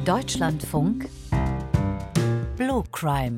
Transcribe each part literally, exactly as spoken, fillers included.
Deutschlandfunk Blue Crime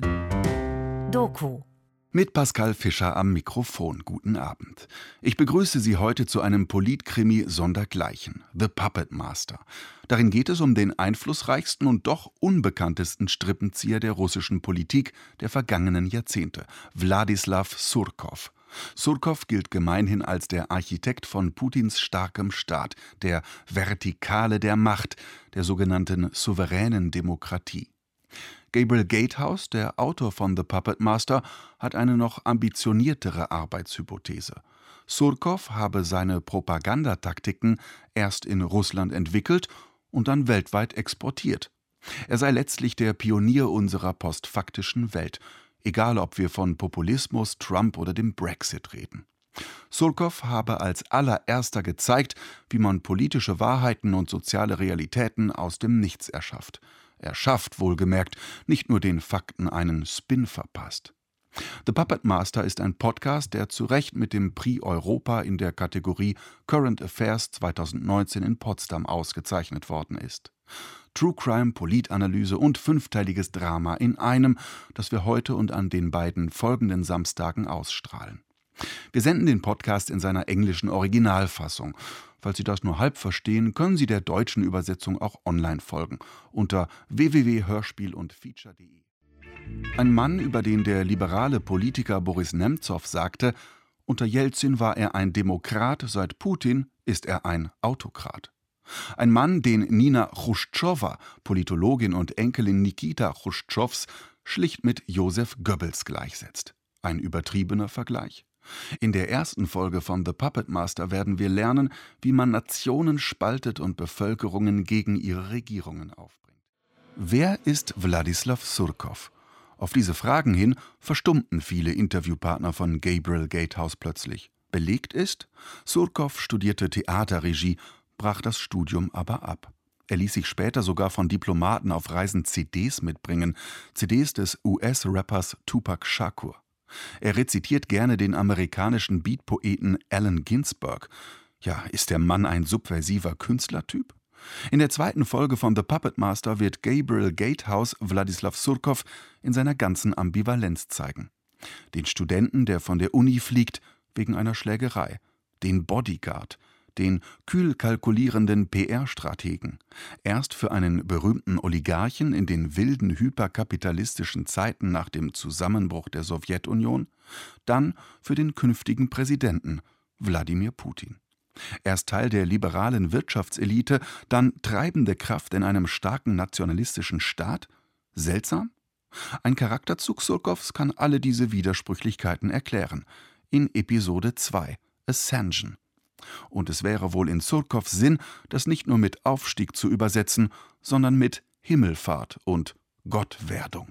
Doku Mit Pascal Fischer am Mikrofon. Guten Abend. Ich begrüße Sie heute zu einem Politkrimi sondergleichen, The Puppet Master. Darin geht es um den einflussreichsten und doch unbekanntesten Strippenzieher der russischen Politik der vergangenen Jahrzehnte, Wladislaw Surkow. Surkow gilt gemeinhin als der Architekt von Putins starkem Staat, der Vertikale der Macht, der sogenannten souveränen Demokratie. Gabriel Gatehouse, der Autor von The Puppet Master, hat eine noch ambitioniertere Arbeitshypothese. Surkow habe seine Propagandataktiken erst in Russland entwickelt und dann weltweit exportiert. Er sei letztlich der Pionier unserer postfaktischen Welt, egal ob wir von Populismus, Trump oder dem Brexit reden. Surkow habe als allererster gezeigt, wie man politische Wahrheiten und soziale Realitäten aus dem Nichts erschafft. Er schafft, wohlgemerkt, nicht nur den Fakten einen Spin verpasst. The Puppet Master ist ein Podcast, der zu Recht mit dem Prix Europa in der Kategorie Current Affairs zweitausendneunzehn in Potsdam ausgezeichnet worden ist. True Crime, Politanalyse und fünfteiliges Drama in einem, das wir heute und an den beiden folgenden Samstagen ausstrahlen. Wir senden den Podcast in seiner englischen Originalfassung. Falls Sie das nur halb verstehen, können Sie der deutschen Übersetzung auch online folgen unter w w w punkt hörspiel und feature punkt de. Ein Mann, über den der liberale Politiker Boris Nemzow sagte, unter Jelzin war er ein Demokrat, seit Putin ist er ein Autokrat. Ein Mann, den Nina Chruschtschowa, Politologin und Enkelin Nikita Chruschtschows, schlicht mit Josef Goebbels gleichsetzt. Ein übertriebener Vergleich? In der ersten Folge von The Puppet Master werden wir lernen, wie man Nationen spaltet und Bevölkerungen gegen ihre Regierungen aufbringt. Wer ist Wladislaw Surkow? Auf diese Fragen hin verstummten viele Interviewpartner von Gabriel Gatehouse plötzlich. Belegt ist, Surkow studierte Theaterregie, brach das Studium aber ab. Er ließ sich später sogar von Diplomaten auf Reisen C Ds mitbringen, C Ds des U S-Rappers Tupac Shakur. Er rezitiert gerne den amerikanischen Beatpoeten Allen Ginsberg. Ja, ist der Mann ein subversiver Künstlertyp? In der zweiten Folge von The Puppet Master wird Gabriel Gatehouse Wladislaw Surkow in seiner ganzen Ambivalenz zeigen. Den Studenten, der von der Uni fliegt wegen einer Schlägerei. Den Bodyguard. Den kühl kalkulierenden P R-Strategen. Erst für einen berühmten Oligarchen in den wilden hyperkapitalistischen Zeiten nach dem Zusammenbruch der Sowjetunion, dann für den künftigen Präsidenten, Wladimir Putin. Erst Teil der liberalen Wirtschaftselite, dann treibende Kraft in einem starken nationalistischen Staat? Seltsam? Ein Charakterzug Surkows kann alle diese Widersprüchlichkeiten erklären. In Episode zwei, Ascension. Und es wäre wohl in Surkows Sinn, das nicht nur mit Aufstieg zu übersetzen, sondern mit Himmelfahrt und Gottwerdung.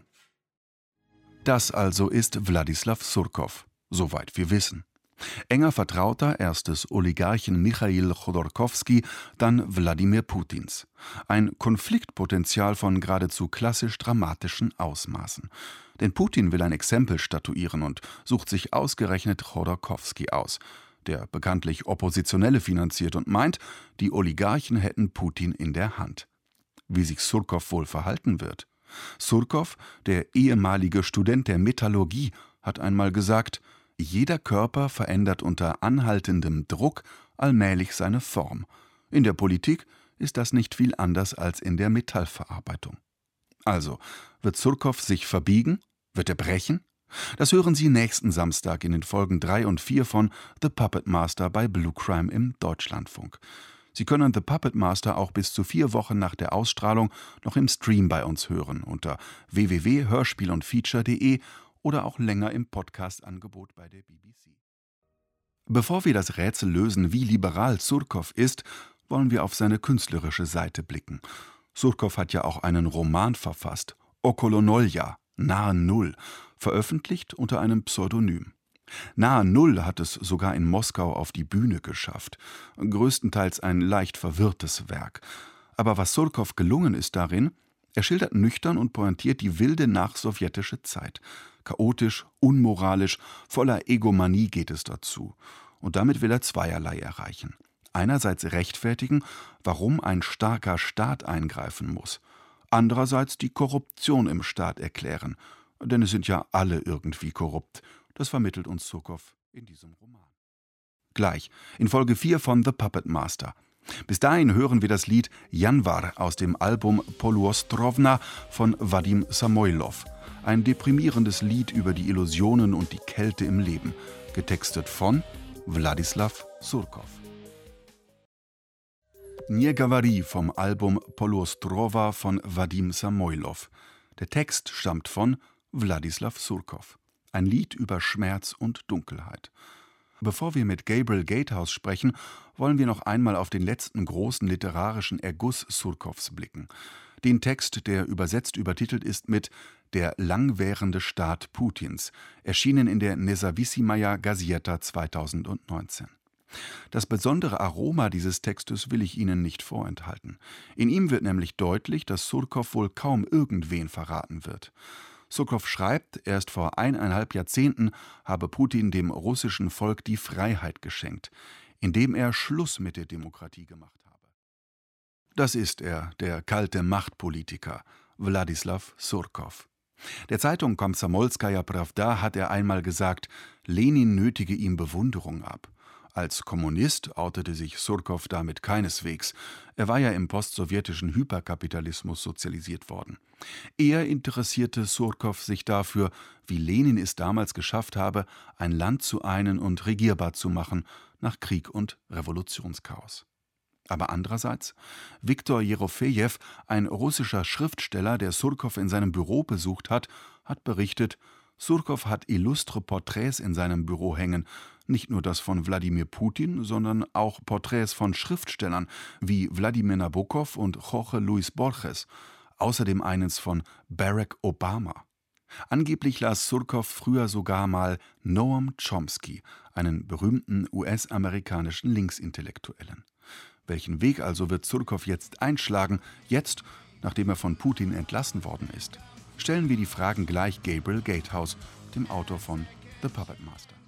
Das also ist Wladislaw Surkow, soweit wir wissen. Enger Vertrauter erst des Oligarchen Michail Chodorkowski, dann Wladimir Putins. Ein Konfliktpotenzial von geradezu klassisch-dramatischen Ausmaßen. Denn Putin will ein Exempel statuieren und sucht sich ausgerechnet Chodorkowski aus, der bekanntlich Oppositionelle finanziert und meint, die Oligarchen hätten Putin in der Hand. Wie sich Surkow wohl verhalten wird? Surkow, der ehemalige Student der Metallurgie, hat einmal gesagt, jeder Körper verändert unter anhaltendem Druck allmählich seine Form. In der Politik ist das nicht viel anders als in der Metallverarbeitung. Also, wird Surkow sich verbiegen? Wird er brechen? Das hören Sie nächsten Samstag in den Folgen drei und vier von The Puppet Master bei Blue Crime im Deutschlandfunk. Sie können The Puppet Master auch bis zu vier Wochen nach der Ausstrahlung noch im Stream bei uns hören unter w w w punkt hörspiel und feature punkt de oder auch länger im Podcast-Angebot bei der B B C. Bevor wir das Rätsel lösen, wie liberal Surkow ist, wollen wir auf seine künstlerische Seite blicken. Surkow hat ja auch einen Roman verfasst, Okolo Nolja, Nahe Null, veröffentlicht unter einem Pseudonym. Nahe Null hat es sogar in Moskau auf die Bühne geschafft. Größtenteils ein leicht verwirrtes Werk. Aber was Surkow gelungen ist darin, er schildert nüchtern und pointiert die wilde nachsowjetische Zeit. Chaotisch, unmoralisch, voller Egomanie geht es dazu. Und damit will er zweierlei erreichen. Einerseits rechtfertigen, warum ein starker Staat eingreifen muss. andererseits die Korruption im Staat erklären. Denn es sind ja alle irgendwie korrupt. Das vermittelt uns Surkow in diesem Roman. Gleich, in Folge vier von The Puppet Master. Bis dahin hören wir das Lied Janvar aus dem Album Poluostrovna von Wadim Samoilov. Ein deprimierendes Lied über die Illusionen und die Kälte im Leben, getextet von Wladislaw Surkow. Nie Gavari vom Album Poluostrova von Wadim Samoilov. Der Text stammt von Wladislaw Surkow. Ein Lied über Schmerz und Dunkelheit. Bevor wir mit Gabriel Gatehouse sprechen, wollen wir noch einmal auf den letzten großen literarischen Erguss Surkows blicken. Den Text, der übersetzt übertitelt ist mit »Der langwährende Staat Putins«, erschienen in der Nezawissimaya Gazeta zweitausendneunzehn. Das besondere Aroma dieses Textes will ich Ihnen nicht vorenthalten. In ihm wird nämlich deutlich, dass Surkow wohl kaum irgendwen verraten wird. Surkow schreibt, erst vor eineinhalb Jahrzehnten habe Putin dem russischen Volk die Freiheit geschenkt, indem er Schluss mit der Demokratie gemacht habe. Das ist er, der kalte Machtpolitiker, Wladislaw Surkow. Der Zeitung Komsomolskaja Prawda hat er einmal gesagt, Lenin nötige ihm Bewunderung ab. Als Kommunist outete sich Surkow damit keineswegs. Er war ja im postsowjetischen Hyperkapitalismus sozialisiert worden. Eher interessierte Surkow sich dafür, wie Lenin es damals geschafft habe, ein Land zu einen und regierbar zu machen, nach Krieg und Revolutionschaos. Aber andererseits, Viktor Jerofejew, ein russischer Schriftsteller, der Surkow in seinem Büro besucht hat, hat berichtet, Surkow hat illustre Porträts in seinem Büro hängen, nicht nur das von Wladimir Putin, sondern auch Porträts von Schriftstellern wie Wladimir Nabokov und Jorge Luis Borges, außerdem eines von Barack Obama. Angeblich las Surkow früher sogar mal Noam Chomsky, einen berühmten U S-amerikanischen Linksintellektuellen. Welchen Weg also wird Surkow jetzt einschlagen, jetzt, nachdem er von Putin entlassen worden ist? Stellen wir die Fragen gleich Gabriel Gatehouse, dem Autor von The Puppet Master.